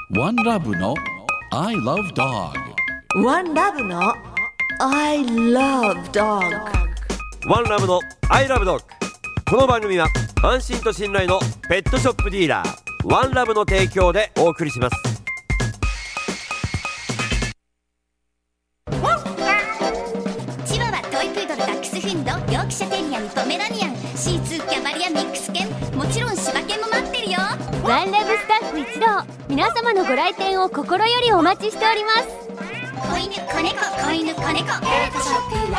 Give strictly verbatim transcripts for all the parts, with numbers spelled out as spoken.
ワンラブの I love dog。 ワンラブの I love dog。 ワンラブの I love dog。 この番組は安心と信頼のペットショップディーラーワンラブの提供でお送りします。 チワワ、トイプードル、ダックスフンド、ヨークシャテリアン、ポメラニアン、シーツー、キャバリア、ミックス犬、もちろん柴犬も待ってるよ。 ワンラブスタッフ一同、皆様のご来店を心よりお待ちしております。 子犬、子猫、子犬、子猫、ペットショップワンラ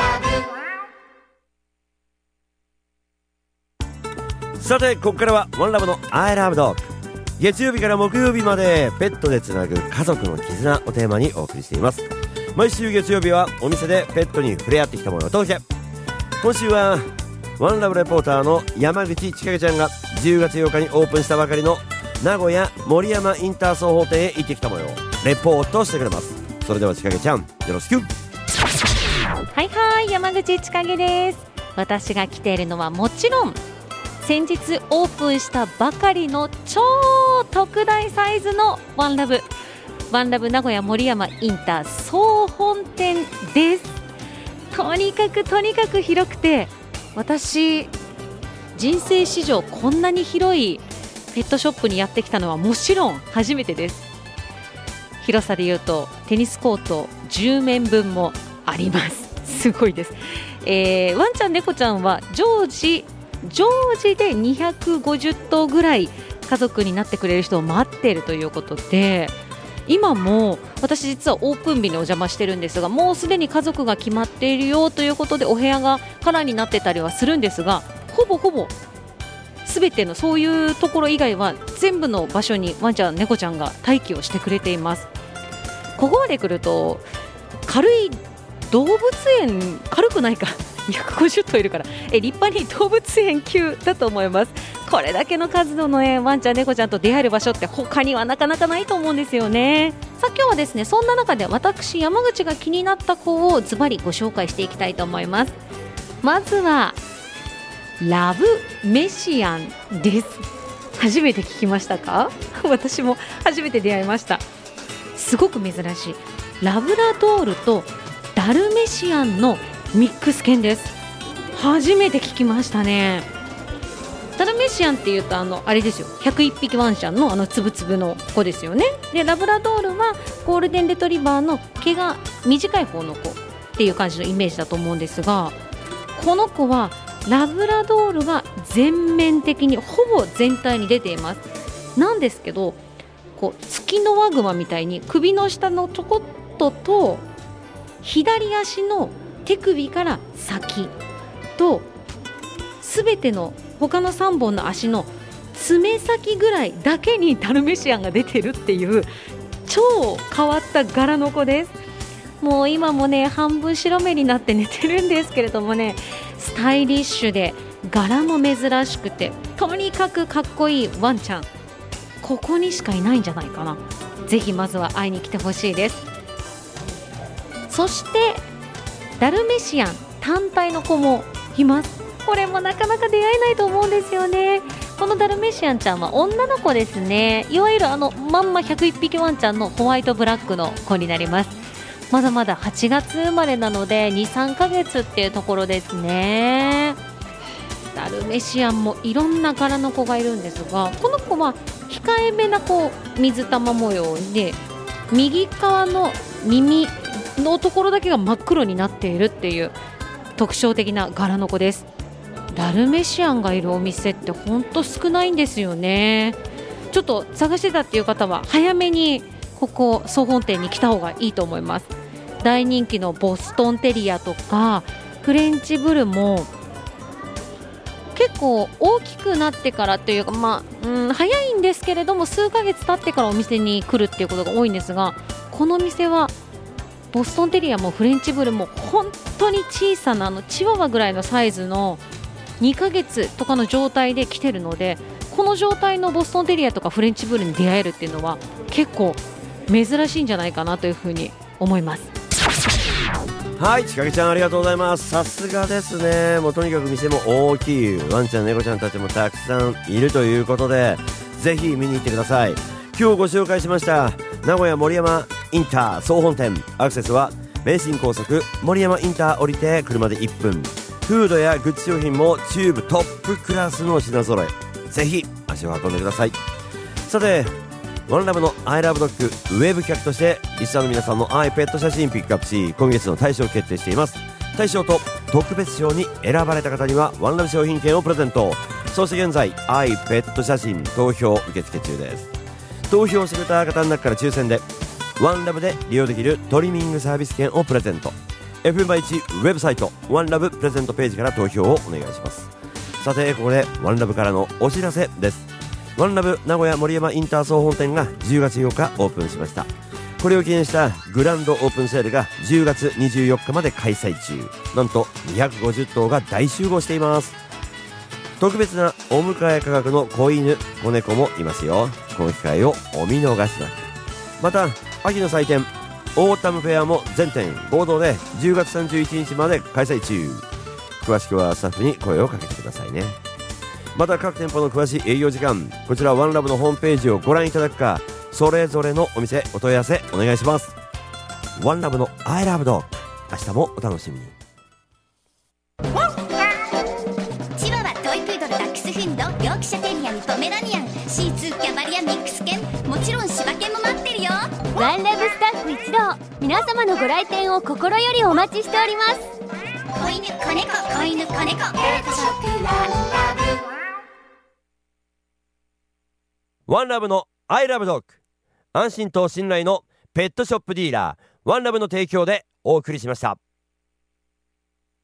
ブ。さてここからはワンラブの I love dog。 月曜日から木曜日までペットでつなぐ家族の絆をテーマにお送りしています。毎週月曜日はお店でペットに触れ合ってきたものを通して、今週はワンラブレポーターの山口千景ちゃんがじゅうがつようかにオープンしたばかりの名古屋森山インター総本店へ行ってきた模様をレポートしてくれます。それでは千景ちゃん、よろしく。 はいはい、山口千景です。私が来ているのはもちろん先日オープンしたばかりの超特大サイズのワンラブワンラブ名古屋森山インター総本店です。とにかくとにかく広くて、私人生史上こんなに広いペットショップにやってきたのはもちろん初めてです。広さでいうとテニスコートじゅうめんぶんもあります。すごいです。えー、ワンちゃん猫ちゃんは常時常時でにひゃくごじゅっとうぐらい家族になってくれる人を待っているということで、今も私実はオープン日にお邪魔してるんですが、もうすでに家族が決まっているよということでお部屋がカラーになってたりはするんですが、ほぼほぼ全てのそういうところ以外は全部の場所にワンちゃん猫ちゃんが待機をしてくれています。ここまで来ると軽い動物園、軽くないかひゃくごじゅっとういるからえ立派に動物園級だと思います。これだけの数の、ね、ワンちゃん猫ちゃんと出会える場所って他にはなかなかないと思うんですよね。さあ今日はですね、そんな中で私山口が気になった子をズバリご紹介していきたいと思います。まずはラブメシアンです。初めて聞きましたか？私も初めて出会いました。すごく珍しいラブラドールとダルメシアンのミックス犬です。初めて聞きましたね。ダルメシアンっていうとあのあれですよ、ひゃくいっぴきワンちゃんのあのつぶつぶの子ですよね。でラブラドールはゴールデンレトリバーの毛が短い方の子っていう感じのイメージだと思うんですが、この子はラブラドールが全面的にほぼ全体に出ています。なんですけどこうツキノワグマみたいに首の下のちょこっとと左足の手首から先とすべての他のさんぼんの足の爪先ぐらいだけにダルメシアンが出てるっていう超変わった柄の子です。もう今もね半分白目になって寝てるんですけれどもね、スタイリッシュで柄も珍しくてとにかくかっこいいワンちゃん、ここにしかいないんじゃないかな。ぜひまずは会いに来てほしいです。そしてダルメシアン単体の子もいます。これもなかなか出会えないと思うんですよね。このダルメシアンちゃんは女の子ですね。いわゆるあのまんまひゃくいっぴきワンちゃんのホワイトブラックの子になります。まだまだはちがつ生まれなので にさんかげつっていうところですね。ダルメシアンもいろんな柄の子がいるんですが、この子は控えめなこう水玉模様で右側の耳のところだけが真っ黒になっているっていう特徴的な柄の子です。ダルメシアンがいるお店ってほんと少ないんですよね。ちょっと探してたっていう方は早めにここ総本店に来た方がいいと思います。大人気のボストンテリアとかフレンチブルも結構大きくなってからというか、まあ、うん、早いんですけれども数ヶ月経ってからお店に来るっていうことが多いんですが、この店はボストンテリアもフレンチブルも本当に小さなあのチワワぐらいのサイズのにかげつとかの状態で来てるので、この状態のボストンテリアとかフレンチブルに出会えるっていうのは結構珍しいんじゃないかなというふうに思います。 はい、ちかげちゃんありがとうございます。さすがですね。もうとにかく店も大きい、ワンちゃん猫ちゃんたちもたくさんいるということで、ぜひ見に行ってください。 今日ご紹介しました名古屋森山インター総本店、アクセスは名神高速森山インター降りて車でいっぷん。フードやグッズ商品もチューブトップクラスの品揃え、ぜひ足を運んでください。さてワンラブの I love dog ウェブ企画としてリスナーの皆さんの愛ペット写真ピックアップし、今月の大賞を決定しています。大賞と特別賞に選ばれた方にはワンラブ商品券をプレゼント。そして現在愛ペット写真投票受付中です。投票してくれた方の中から抽選でワンラブで利用できるトリミングサービス券をプレゼント。 エフエム バイワン ウェブサイトワンラブプレゼントページから投票をお願いします。さてここでワンラブからのお知らせです。ワンラブ名古屋森山インター総本店がじゅうがつようかオープンしました。これを記念したグランドオープンセールがじゅうがつにじゅうよっかまで開催中。なんとにひゃくごじゅっとうが大集合しています。特別なお迎え価格の子犬子猫もいますよ。この機会をお見逃しなく。また秋の祭典オータムフェアも全店合同でじゅうがつさんじゅういちにちまで開催中。詳しくはスタッフに声をかけてくださいね。また各店舗の詳しい営業時間、こちらワンラブのホームページをご覧いただくか、それぞれのお店お問い合わせお願いします。ワンラブの I love dog、 明日もお楽しみに。 チワワ、トイプードル、ダックスフンド、ヨークシャテリアン、ポメラニアン、シーツー、キャバリア、ミックス犬、もちろん柴犬も待ってるよ。 ワンラブスタッフ一同、皆様のご来店を心よりお待ちしております。 子犬、子猫、子犬、子猫、ペットショップワンラブ。 ワンラブの I love dog、 安心と信頼のペットショップディーラーワンラブの提供でお送りしました。